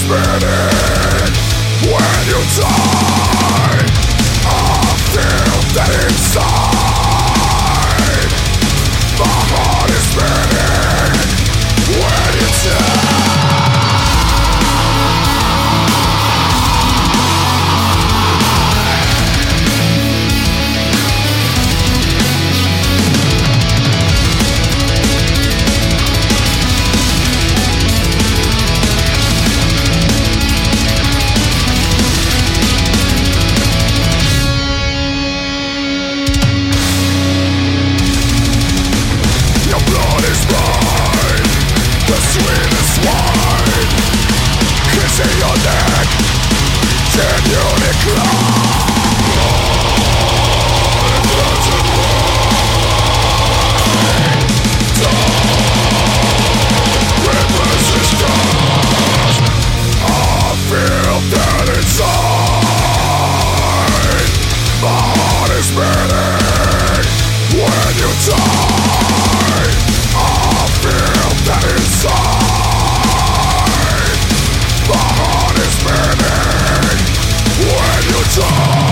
spinning when you die. I feel that inside. My heart is spinning when you die. Kissing your neck, genuine with resistance. I feel that inside. My heart is beating when you die. I feel that inside. My heart is burning when you die.